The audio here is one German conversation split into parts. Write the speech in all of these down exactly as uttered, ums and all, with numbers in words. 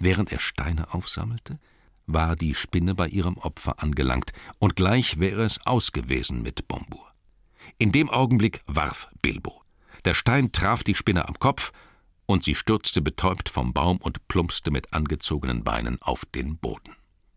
Während er Steine aufsammelte, war die Spinne bei ihrem Opfer angelangt, und gleich wäre es aus gewesen mit Bombur. In dem Augenblick warf Bilbo. Der Stein traf die Spinne am Kopf, und sie stürzte betäubt vom Baum und plumpste mit angezogenen Beinen auf den Boden.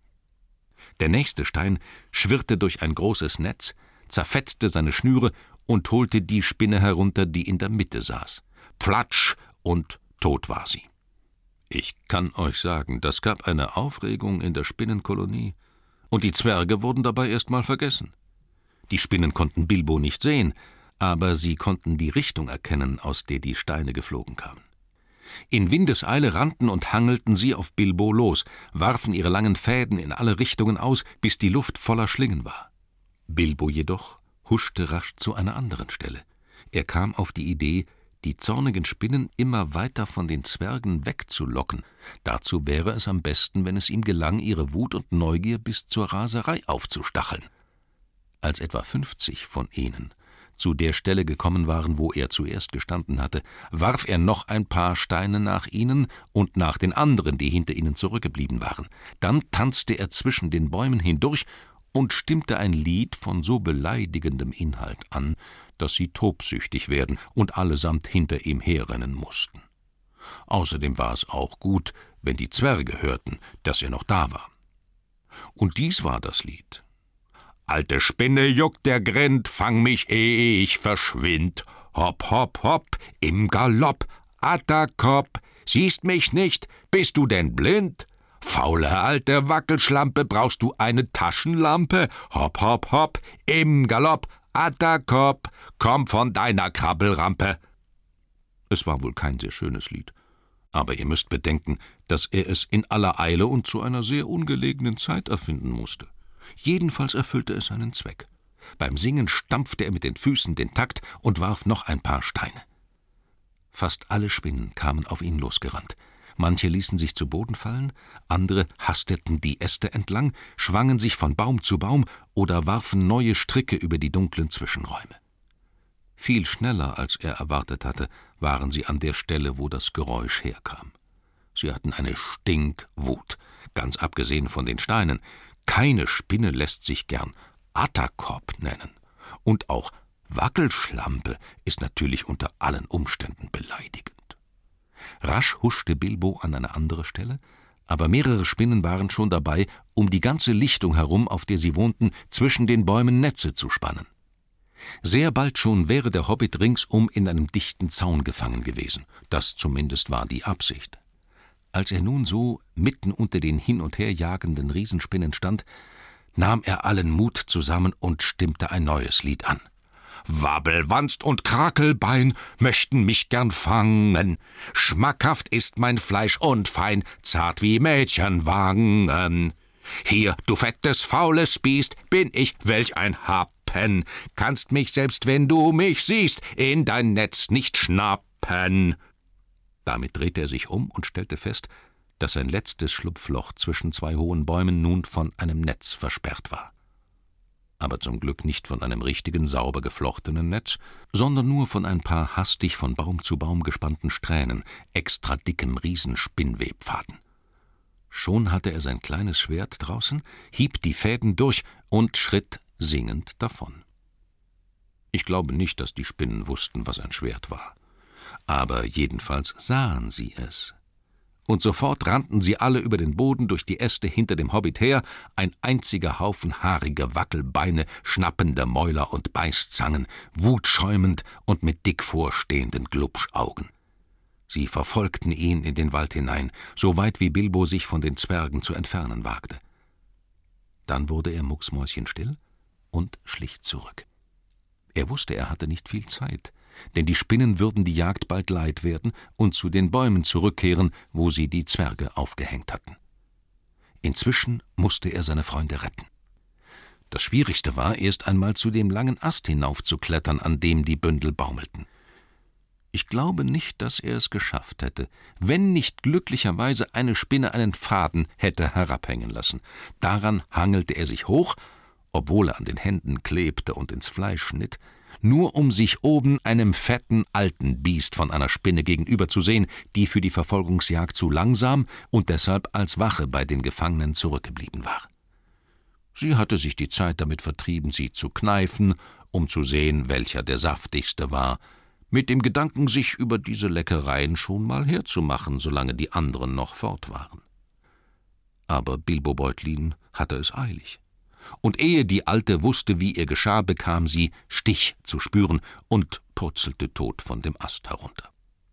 Der nächste Stein schwirrte durch ein großes Netz, zerfetzte seine Schnüre und holte die Spinne herunter, die in der Mitte saß. Platsch, und tot war sie. Ich kann euch sagen, das gab eine Aufregung in der Spinnenkolonie, und die Zwerge wurden dabei erst mal vergessen. Die Spinnen konnten Bilbo nicht sehen, aber sie konnten die Richtung erkennen, aus der die Steine geflogen kamen. In Windeseile rannten und hangelten sie auf Bilbo los, warfen ihre langen Fäden in alle Richtungen aus, bis die Luft voller Schlingen war. Bilbo jedoch huschte rasch zu einer anderen Stelle. Er kam auf die Idee, die zornigen Spinnen immer weiter von den Zwergen wegzulocken. Dazu wäre es am besten, wenn es ihm gelang, ihre Wut und Neugier bis zur Raserei aufzustacheln. Als etwa fünfzig von ihnen zu der Stelle gekommen waren, wo er zuerst gestanden hatte, warf er noch ein paar Steine nach ihnen und nach den anderen, die hinter ihnen zurückgeblieben waren. Dann tanzte er zwischen den Bäumen hindurch und stimmte ein Lied von so beleidigendem Inhalt an, dass sie tobsüchtig werden und allesamt hinter ihm herrennen mussten. Außerdem war es auch gut, wenn die Zwerge hörten, dass er noch da war. Und dies war das Lied: »Alte Spinne juckt der Grind, fang mich, ehe ich verschwind. Hopp, hopp, hopp, im Galopp, Atterkop, siehst mich nicht, bist du denn blind? Faule alte Wackelschlampe, brauchst du eine Taschenlampe? Hopp, hopp, hopp, im Galopp, Atterkop, komm von deiner Krabbelrampe.« Es war wohl kein sehr schönes Lied, aber ihr müsst bedenken, dass er es in aller Eile und zu einer sehr ungelegenen Zeit erfinden musste. Jedenfalls erfüllte es seinen Zweck. Beim Singen stampfte er mit den Füßen den Takt und warf noch ein paar Steine. Fast alle Spinnen kamen auf ihn losgerannt. Manche ließen sich zu Boden fallen, andere hasteten die Äste entlang, schwangen sich von Baum zu Baum oder warfen neue Stricke über die dunklen Zwischenräume. Viel schneller, als er erwartet hatte, waren sie an der Stelle, wo das Geräusch herkam. Sie hatten eine Stinkwut, ganz abgesehen von den Steinen. Keine Spinne lässt sich gern Atterkop nennen. Und auch Wackelschlampe ist natürlich unter allen Umständen beleidigend. Rasch huschte Bilbo an eine andere Stelle, aber mehrere Spinnen waren schon dabei, um die ganze Lichtung herum, auf der sie wohnten, zwischen den Bäumen Netze zu spannen. Sehr bald schon wäre der Hobbit ringsum in einem dichten Zaun gefangen gewesen. Das zumindest war die Absicht. Als er nun so mitten unter den hin und her jagenden Riesenspinnen stand, nahm er allen Mut zusammen und stimmte ein neues Lied an. »Wabbelwanst und Krakelbein möchten mich gern fangen. Schmackhaft ist mein Fleisch und fein, zart wie Mädchenwangen. Hier, du fettes, faules Biest, bin ich, welch ein Happen. Kannst mich, selbst wenn du mich siehst, in dein Netz nicht schnappen.« Damit drehte er sich um und stellte fest, dass sein letztes Schlupfloch zwischen zwei hohen Bäumen nun von einem Netz versperrt war. Aber zum Glück nicht von einem richtigen, sauber geflochtenen Netz, sondern nur von ein paar hastig von Baum zu Baum gespannten Strähnen, extra dickem Riesenspinnwebfaden. Schon hatte er sein kleines Schwert draußen, hieb die Fäden durch und schritt singend davon. Ich glaube nicht, dass die Spinnen wussten, was ein Schwert war. Aber jedenfalls sahen sie es. Und sofort rannten sie alle über den Boden durch die Äste hinter dem Hobbit her, ein einziger Haufen haariger Wackelbeine, schnappender Mäuler und Beißzangen, wutschäumend und mit dick vorstehenden Glubschaugen. Sie verfolgten ihn in den Wald hinein, so weit wie Bilbo sich von den Zwergen zu entfernen wagte. Dann wurde er mucksmäuschenstill und schlich zurück. Er wusste, er hatte nicht viel Zeit, denn die Spinnen würden die Jagd bald leid werden und zu den Bäumen zurückkehren, wo sie die Zwerge aufgehängt hatten. Inzwischen musste er seine Freunde retten. Das Schwierigste war, erst einmal zu dem langen Ast hinaufzuklettern, an dem die Bündel baumelten. Ich glaube nicht, dass er es geschafft hätte, wenn nicht glücklicherweise eine Spinne einen Faden hätte herabhängen lassen. Daran hangelte er sich hoch, obwohl er an den Händen klebte und ins Fleisch schnitt, nur um sich oben einem fetten alten Biest von einer Spinne gegenüberzusehen, die für die Verfolgungsjagd zu langsam und deshalb als Wache bei den Gefangenen zurückgeblieben war. Sie hatte sich die Zeit damit vertrieben, sie zu kneifen, um zu sehen, welcher der saftigste war, mit dem Gedanken, sich über diese Leckereien schon mal herzumachen, solange die anderen noch fort waren. Aber Bilbo Beutlin hatte es eilig. Und ehe die Alte wusste, wie ihr geschah, bekam sie Stich zu spüren und purzelte tot von dem Ast herunter.